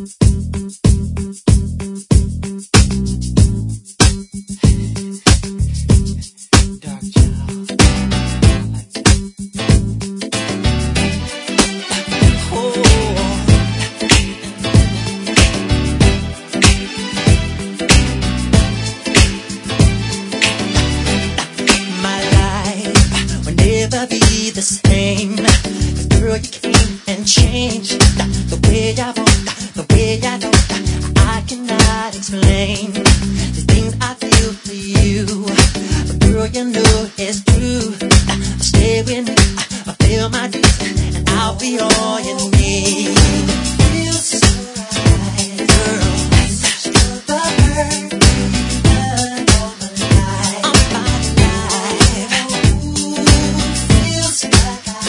Be the same. Girl, you came and changed the way I walk, the way I talk. I cannot explain the things I feel for you. But girl, you know it's true. Stay with me, I feel my dues, and I'll be all you need. Feels so right, girl. The perfect love of my life. I'm fine life. Feels like I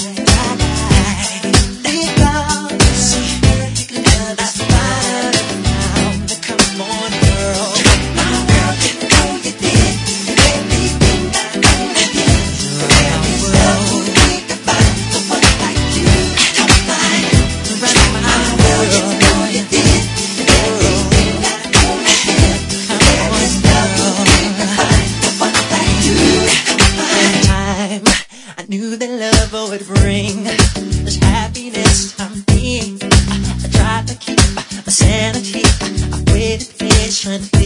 leave out the secret, and I find it now. Come on, girl. My girl, you know you did everything that I did. Every love we could find, the one like you. I'm fine, right, my girl. You know you did everything that I did. Every love we could find, the one like you. I'm fine. Time I knew that love would bring this happiness to me. I tried to keep my sanity. I waited patiently.